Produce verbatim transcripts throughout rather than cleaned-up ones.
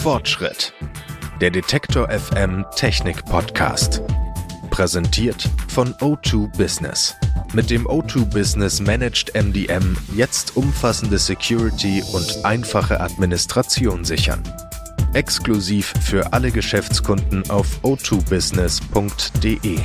Fortschritt. Der Detektor F M Technik Podcast. Präsentiert von O zwei Business. Mit dem O zwei Business Managed M D M jetzt umfassende Security und einfache Administration sichern. Exklusiv für alle Geschäftskunden auf o zwei business punkt de.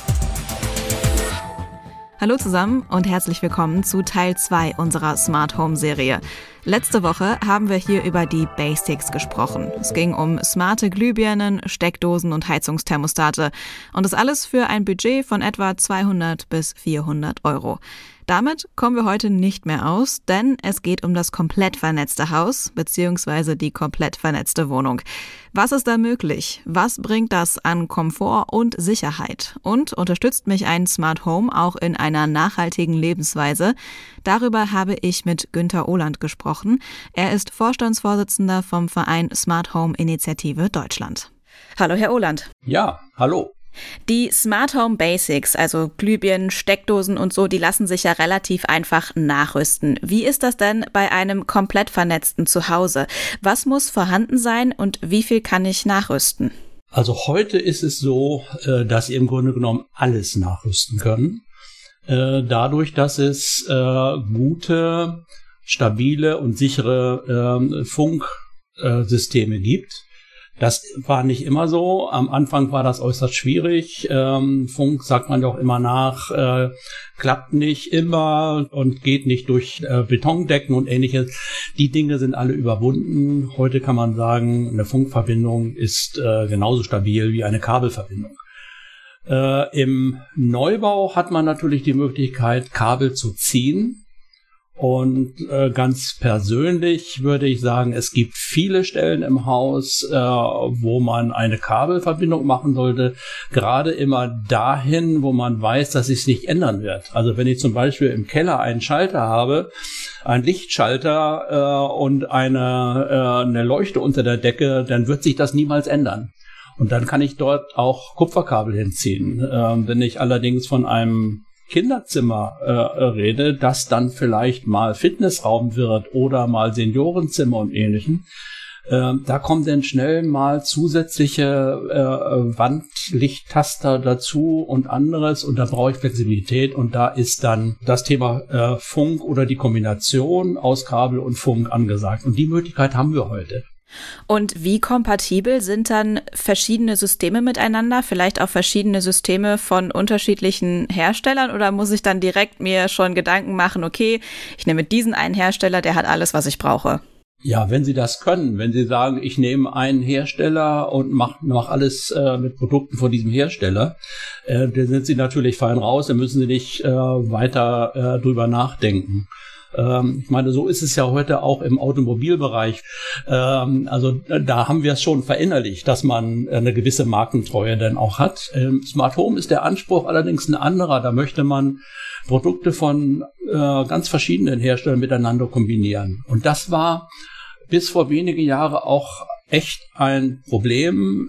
Hallo zusammen und herzlich willkommen zu Teil zwei unserer Smart Home Serie. Letzte Woche haben wir hier über die Basics gesprochen. Es ging um smarte Glühbirnen, Steckdosen und Heizungsthermostate. Und das alles für ein Budget von etwa zweihundert bis vierhundert Euro. Damit kommen wir heute nicht mehr aus, denn es geht um das komplett vernetzte Haus bzw. die komplett vernetzte Wohnung. Was ist da möglich? Was bringt das an Komfort und Sicherheit? Und unterstützt mich ein Smart Home auch in einer nachhaltigen Lebensweise? Darüber habe ich mit Günther Ohland gesprochen. Er ist Vorstandsvorsitzender vom Verein Smart Home Initiative Deutschland. Hallo Herr Ohland. Ja, hallo. Die Smart Home Basics, also Glühbirnen, Steckdosen und so, die lassen sich ja relativ einfach nachrüsten. Wie ist das denn bei einem komplett vernetzten Zuhause? Was muss vorhanden sein und wie viel kann ich nachrüsten? Also heute ist es so, dass Sie im Grunde genommen alles nachrüsten können. Dadurch, dass es gute, stabile und sichere Funksysteme gibt. Das war nicht immer so. Am Anfang war das äußerst schwierig. Ähm, Funk, sagt man doch immer nach, äh, klappt nicht immer und geht nicht durch äh, Betondecken und ähnliches. Die Dinge sind alle überwunden. Heute kann man sagen, eine Funkverbindung ist äh, genauso stabil wie eine Kabelverbindung. Äh, Im Neubau hat man natürlich die Möglichkeit, Kabel zu ziehen. Und äh, ganz persönlich würde ich sagen, es gibt viele Stellen im Haus, äh, wo man eine Kabelverbindung machen sollte. Gerade immer dahin, wo man weiß, dass es sich nicht ändern wird. Also wenn ich zum Beispiel im Keller einen Schalter habe, einen Lichtschalter äh, und eine, äh, eine Leuchte unter der Decke, dann wird sich das niemals ändern. Und dann kann ich dort auch Kupferkabel hinziehen. Äh, wenn ich allerdings von einem Kinderzimmer äh, rede, das dann vielleicht mal Fitnessraum wird oder mal Seniorenzimmer und Ähnlichem, äh, da kommen dann schnell mal zusätzliche äh, Wandlichttaster dazu und anderes und da brauche ich Flexibilität und da ist dann das Thema äh, Funk oder die Kombination aus Kabel und Funk angesagt und die Möglichkeit haben wir heute. Und wie kompatibel sind dann verschiedene Systeme miteinander? Vielleicht auch verschiedene Systeme von unterschiedlichen Herstellern? Oder muss ich dann direkt mir schon Gedanken machen, okay, ich nehme diesen einen Hersteller, der hat alles, was ich brauche? Ja, wenn Sie das können, wenn Sie sagen, ich nehme einen Hersteller und mache mach alles äh, mit Produkten von diesem Hersteller, äh, dann sind Sie natürlich fein raus, dann müssen Sie nicht äh, weiter äh, drüber nachdenken. Ich meine, so ist es ja heute auch im Automobilbereich. Also da haben wir es schon verinnerlicht, dass man eine gewisse Markentreue dann auch hat. Im Smart Home ist der Anspruch allerdings ein anderer. Da möchte man Produkte von ganz verschiedenen Herstellern miteinander kombinieren. Und das war bis vor wenige Jahre auch echt ein Problem,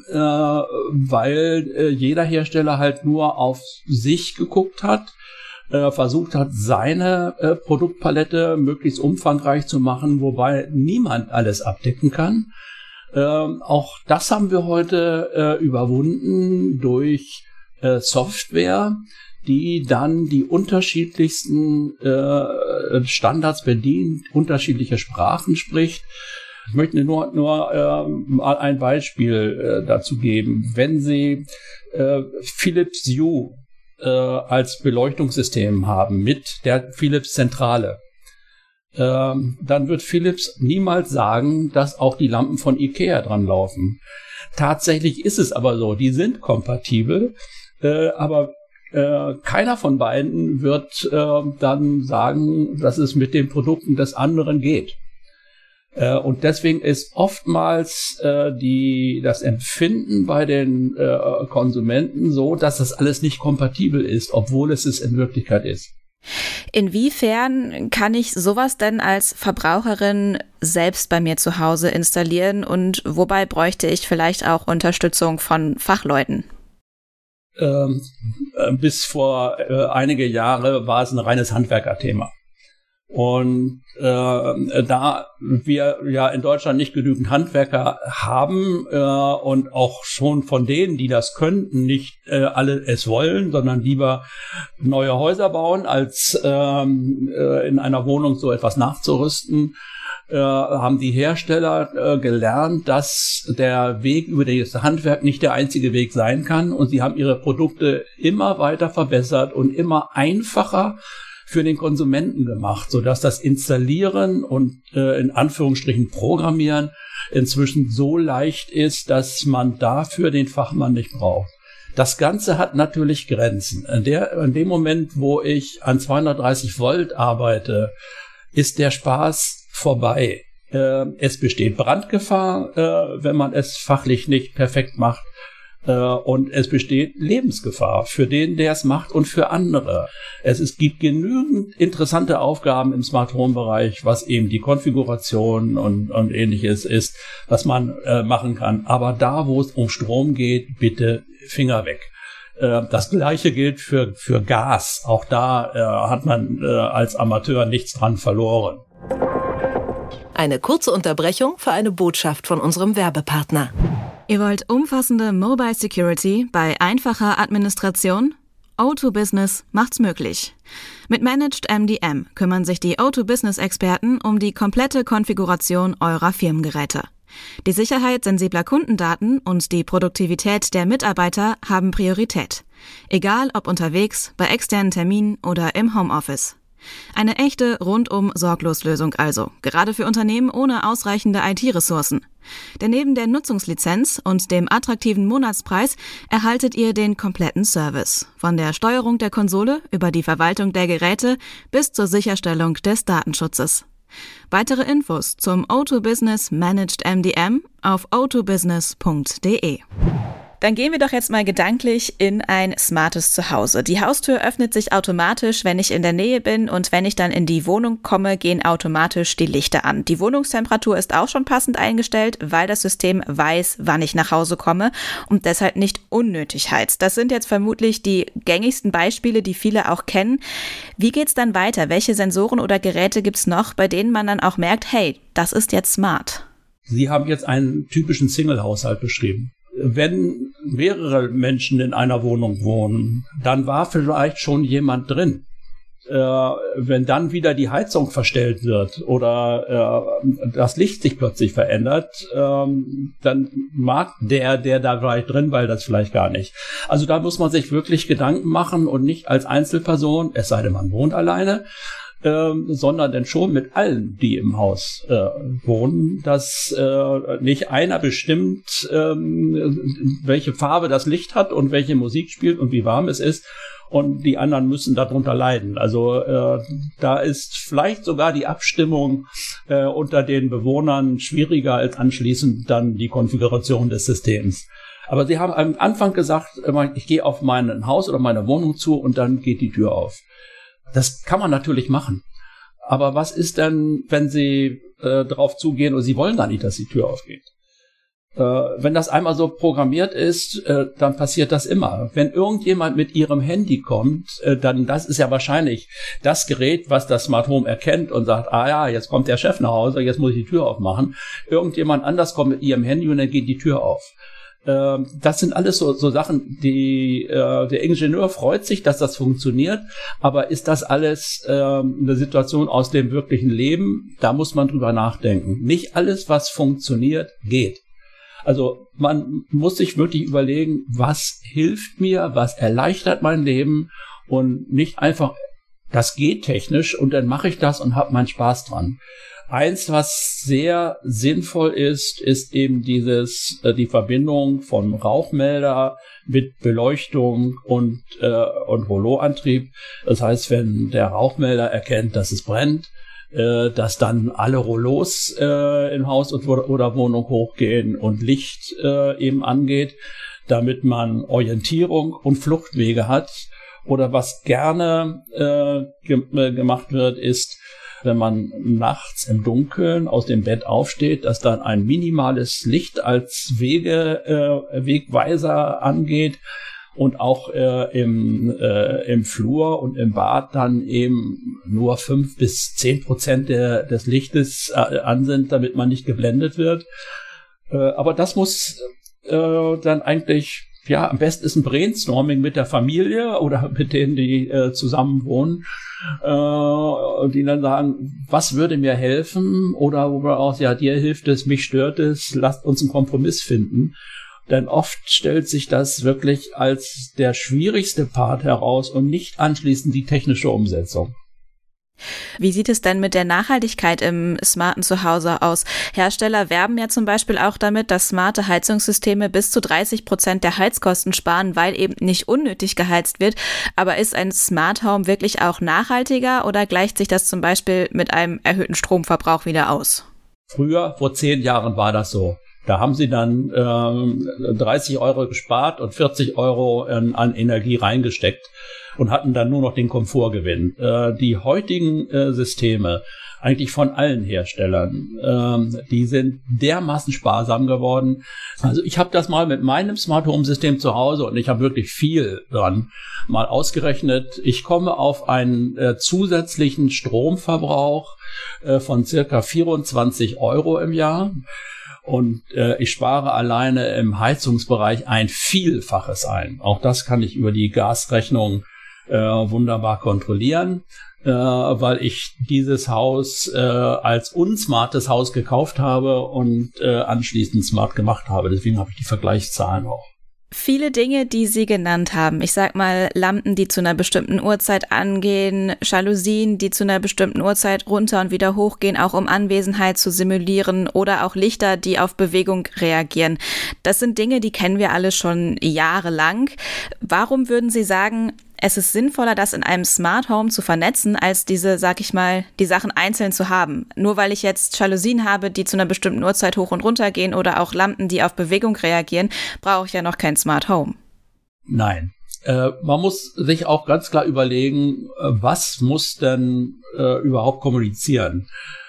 weil jeder Hersteller halt nur auf sich geguckt hat. versucht hat, seine äh, Produktpalette möglichst umfangreich zu machen, wobei niemand alles abdecken kann. Ähm, auch das haben wir heute äh, überwunden durch äh, Software, die dann die unterschiedlichsten äh, Standards bedient, unterschiedliche Sprachen spricht. Ich möchte nur, nur äh, mal ein Beispiel äh, dazu geben. Wenn Sie äh, Philips Hue als Beleuchtungssystem haben mit der Philips-Zentrale, ähm, dann wird Philips niemals sagen, dass auch die Lampen von IKEA dran laufen. Tatsächlich ist es aber so, die sind kompatibel, äh, aber äh, keiner von beiden wird äh, dann sagen, dass es mit den Produkten des anderen geht. Äh, und deswegen ist oftmals äh, die, das Empfinden bei den äh, Konsumenten so, dass das alles nicht kompatibel ist, obwohl es es in Wirklichkeit ist. Inwiefern kann ich sowas denn als Verbraucherin selbst bei mir zu Hause installieren und wobei bräuchte ich vielleicht auch Unterstützung von Fachleuten? Ähm, bis vor äh, einige Jahre war es ein reines Handwerkerthema. Und äh, da wir ja in Deutschland nicht genügend Handwerker haben äh, und auch schon von denen, die das könnten, nicht äh, alle es wollen, sondern lieber neue Häuser bauen, als ähm, äh, in einer Wohnung so etwas nachzurüsten, äh, haben die Hersteller äh, gelernt, dass der Weg über das Handwerk nicht der einzige Weg sein kann. Und sie haben ihre Produkte immer weiter verbessert und immer einfacher für den Konsumenten gemacht, sodass das Installieren und äh, in Anführungsstrichen Programmieren inzwischen so leicht ist, dass man dafür den Fachmann nicht braucht. Das Ganze hat natürlich Grenzen. In, der, in dem Moment, wo ich an zweihundertdreißig Volt arbeite, ist der Spaß vorbei. Äh, es besteht Brandgefahr, äh, wenn man es fachlich nicht perfekt macht. Und es besteht Lebensgefahr für den, der es macht und für andere. Es, es gibt genügend interessante Aufgaben im Smart Home Bereich, was eben die Konfiguration und, und ähnliches ist, was man äh, machen kann. Aber da, wo es um Strom geht, bitte Finger weg. Äh, das Gleiche gilt für, für Gas. Auch da äh, hat man äh, als Amateur nichts dran verloren. Eine kurze Unterbrechung für eine Botschaft von unserem Werbepartner. Ihr wollt umfassende Mobile Security bei einfacher Administration? O zwei Business macht's möglich. Mit Managed M D M kümmern sich die O zwei Business-Experten um die komplette Konfiguration eurer Firmengeräte. Die Sicherheit sensibler Kundendaten und die Produktivität der Mitarbeiter haben Priorität. Egal ob unterwegs, bei externen Terminen oder im Homeoffice. Eine echte Rundum-Sorglos-Lösung also, gerade für Unternehmen ohne ausreichende I T-Ressourcen. Denn neben der Nutzungslizenz und dem attraktiven Monatspreis erhaltet ihr den kompletten Service. Von der Steuerung der Konsole über die Verwaltung der Geräte bis zur Sicherstellung des Datenschutzes. Weitere Infos zum O zwei Business Managed M D M auf o zwei business punkt de. Dann gehen wir doch jetzt mal gedanklich in ein smartes Zuhause. Die Haustür öffnet sich automatisch, wenn ich in der Nähe bin, und wenn ich dann in die Wohnung komme, gehen automatisch die Lichter an. Die Wohnungstemperatur ist auch schon passend eingestellt, weil das System weiß, wann ich nach Hause komme und deshalb nicht unnötig heizt. Das sind jetzt vermutlich die gängigsten Beispiele, die viele auch kennen. Wie geht's dann weiter? Welche Sensoren oder Geräte gibt's noch, bei denen man dann auch merkt, hey, das ist jetzt smart? Sie haben jetzt einen typischen Single-Haushalt beschrieben. Wenn mehrere Menschen in einer Wohnung wohnen, dann war vielleicht schon jemand drin. Äh, wenn dann wieder die Heizung verstellt wird oder äh, das Licht sich plötzlich verändert, äh, dann mag der, der da vielleicht drin, weil das vielleicht gar nicht. Also da muss man sich wirklich Gedanken machen und nicht als Einzelperson, es sei denn, man wohnt alleine, Ähm, sondern denn schon mit allen, die im Haus äh, wohnen, dass äh, nicht einer bestimmt, ähm, welche Farbe das Licht hat und welche Musik spielt und wie warm es ist, und die anderen müssen darunter leiden. Also äh, da ist vielleicht sogar die Abstimmung äh, unter den Bewohnern schwieriger als anschließend dann die Konfiguration des Systems. Aber Sie haben am Anfang gesagt, ich gehe auf mein Haus oder meine Wohnung zu und dann geht die Tür auf. Das kann man natürlich machen. Aber was ist denn, wenn Sie äh, drauf zugehen und Sie wollen gar nicht, dass die Tür aufgeht? Äh, wenn das einmal so programmiert ist, äh, dann passiert das immer. Wenn irgendjemand mit Ihrem Handy kommt, äh, dann das ist ja wahrscheinlich das Gerät, was das Smart Home erkennt und sagt, ah ja, jetzt kommt der Chef nach Hause, jetzt muss ich die Tür aufmachen. Irgendjemand anders kommt mit Ihrem Handy und dann geht die Tür auf. Das sind alles so, so Sachen, die äh, der Ingenieur freut sich, dass das funktioniert, aber ist das alles äh, eine Situation aus dem wirklichen Leben? Da muss man drüber nachdenken. Nicht alles, was funktioniert, geht. Also man muss sich wirklich überlegen, was hilft mir, was erleichtert mein Leben, und nicht einfach, das geht technisch und dann mache ich das und habe meinen Spaß dran. Eins, was sehr sinnvoll ist, ist eben dieses äh, die Verbindung von Rauchmelder mit Beleuchtung und äh, und Rolloantrieb. Das heißt, wenn der Rauchmelder erkennt, dass es brennt, äh, dass dann alle Rollos äh, im Haus und, oder Wohnung hochgehen und Licht äh, eben angeht, damit man Orientierung und Fluchtwege hat. Oder was gerne äh, ge- gemacht wird, ist, wenn man nachts im Dunkeln aus dem Bett aufsteht, dass dann ein minimales Licht als Wege, äh, Wegweiser angeht und auch äh, im, äh, im Flur und im Bad dann eben nur fünf bis zehn Prozent der, des Lichtes äh, an sind, damit man nicht geblendet wird. Äh, aber das muss äh, dann eigentlich, ja, am besten ist ein Brainstorming mit der Familie oder mit denen, die äh, zusammen wohnen, äh, die dann sagen, was würde mir helfen? Oder wo wir auch, ja, dir hilft es, mich stört es, lasst uns einen Kompromiss finden. Denn oft stellt sich das wirklich als der schwierigste Part heraus und nicht anschließend die technische Umsetzung. Wie sieht es denn mit der Nachhaltigkeit im smarten Zuhause aus? Hersteller werben ja zum Beispiel auch damit, dass smarte Heizungssysteme bis zu dreißig Prozent der Heizkosten sparen, weil eben nicht unnötig geheizt wird. Aber ist ein Smart Home wirklich auch nachhaltiger oder gleicht sich das zum Beispiel mit einem erhöhten Stromverbrauch wieder aus? Früher, vor zehn Jahren, war das so. Da haben sie dann ähm, dreißig Euro gespart und vierzig Euro an, an Energie reingesteckt und hatten dann nur noch den Komfortgewinn. Äh, die heutigen äh, Systeme, eigentlich von allen Herstellern, ähm, die sind dermaßen sparsam geworden. Also ich habe das mal mit meinem Smart Home System zu Hause und ich habe wirklich viel dran mal ausgerechnet. Ich komme auf einen äh, zusätzlichen Stromverbrauch äh, von circa vierundzwanzig Euro im Jahr. Und äh, ich spare alleine im Heizungsbereich ein Vielfaches ein. Auch das kann ich über die Gasrechnung äh, wunderbar kontrollieren, äh, weil ich dieses Haus äh, als unsmartes Haus gekauft habe und äh, anschließend smart gemacht habe. Deswegen habe ich die Vergleichszahlen auch. Viele Dinge, die Sie genannt haben, ich sag mal Lampen, die zu einer bestimmten Uhrzeit angehen, Jalousien, die zu einer bestimmten Uhrzeit runter und wieder hochgehen, auch um Anwesenheit zu simulieren oder auch Lichter, die auf Bewegung reagieren. Das sind Dinge, die kennen wir alle schon jahrelang. Warum würden Sie sagen, es ist sinnvoller, das in einem Smart Home zu vernetzen, als diese, sag ich mal, die Sachen einzeln zu haben? Nur weil ich jetzt Jalousien habe, die zu einer bestimmten Uhrzeit hoch und runter gehen oder auch Lampen, die auf Bewegung reagieren, brauche ich ja noch kein Smart Home. Nein. Äh, man muss sich auch ganz klar überlegen, was muss denn äh, überhaupt kommunizieren?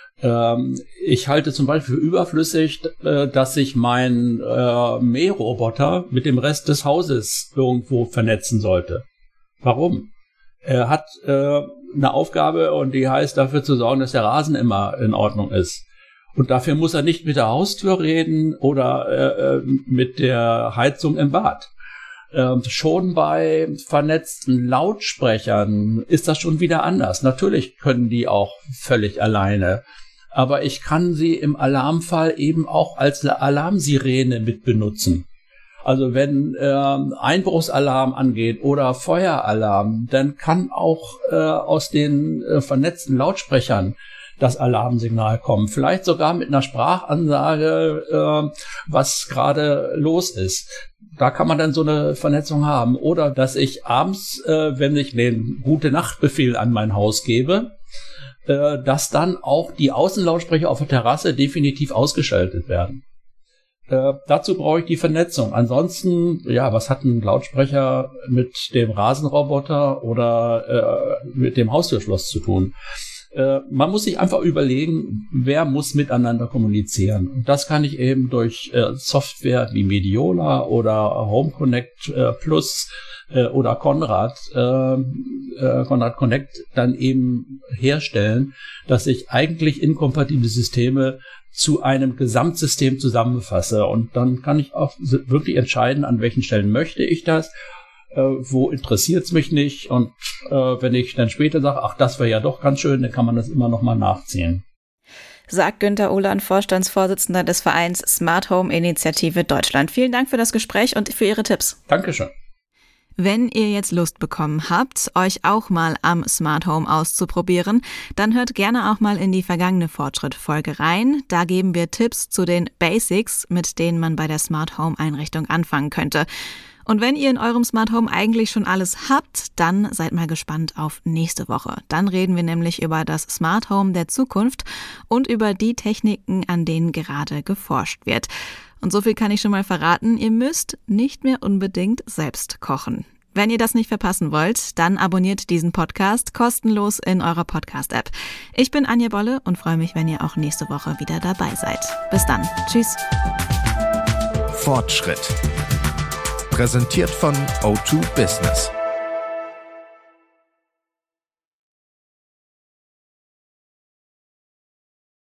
Ähm, ich halte zum Beispiel für überflüssig, äh, dass sich mein äh, Mähroboter mit dem Rest des Hauses irgendwo vernetzen sollte. Warum? Er hat äh, eine Aufgabe und die heißt, dafür zu sorgen, dass der Rasen immer in Ordnung ist. Und dafür muss er nicht mit der Haustür reden oder äh, mit der Heizung im Bad. Äh, schon bei vernetzten Lautsprechern ist das schon wieder anders. Natürlich können die auch völlig alleine. Aber ich kann sie im Alarmfall eben auch als Alarmsirene mit benutzen. Also wenn äh, Einbruchsalarm angeht oder Feueralarm, dann kann auch äh, aus den äh, vernetzten Lautsprechern das Alarmsignal kommen. Vielleicht sogar mit einer Sprachansage, äh, was gerade los ist. Da kann man dann so eine Vernetzung haben. Oder dass ich abends, äh, wenn ich den Gute-Nacht-Befehl an mein Haus gebe, äh, dass dann auch die Außenlautsprecher auf der Terrasse definitiv ausgeschaltet werden. Äh, dazu brauche ich die Vernetzung. Ansonsten, ja, was hat ein Lautsprecher mit dem Rasenroboter oder äh, mit dem Haustürschloss zu tun? Äh, man muss sich einfach überlegen, wer muss miteinander kommunizieren. Und das kann ich eben durch äh, Software wie Mediola oder Home Connect äh, Plus äh, oder Conrad, äh, äh, Conrad Connect dann eben herstellen, dass ich eigentlich inkompatible Systeme zu einem Gesamtsystem zusammenfasse. Und dann kann ich auch wirklich entscheiden, an welchen Stellen möchte ich das, äh, wo interessiert es mich nicht. Und äh, wenn ich dann später sage, ach, das wäre ja doch ganz schön, dann kann man das immer noch mal nachziehen. Sagt Günther Uhland, Vorstandsvorsitzender des Vereins Smart Home Initiative Deutschland. Vielen Dank für das Gespräch und für Ihre Tipps. Dankeschön. Wenn ihr jetzt Lust bekommen habt, euch auch mal am Smart Home auszuprobieren, dann hört gerne auch mal in die vergangene Fortschritt-Folge rein. Da geben wir Tipps zu den Basics, mit denen man bei der Smart Home Einrichtung anfangen könnte. Und wenn ihr in eurem Smart Home eigentlich schon alles habt, dann seid mal gespannt auf nächste Woche. Dann reden wir nämlich über das Smart Home der Zukunft und über die Techniken, an denen gerade geforscht wird. Und so viel kann ich schon mal verraten, ihr müsst nicht mehr unbedingt selbst kochen. Wenn ihr das nicht verpassen wollt, dann abonniert diesen Podcast kostenlos in eurer Podcast-App. Ich bin Anja Bolle und freue mich, wenn ihr auch nächste Woche wieder dabei seid. Bis dann. Tschüss. Fortschritt. Präsentiert von O zwei Business.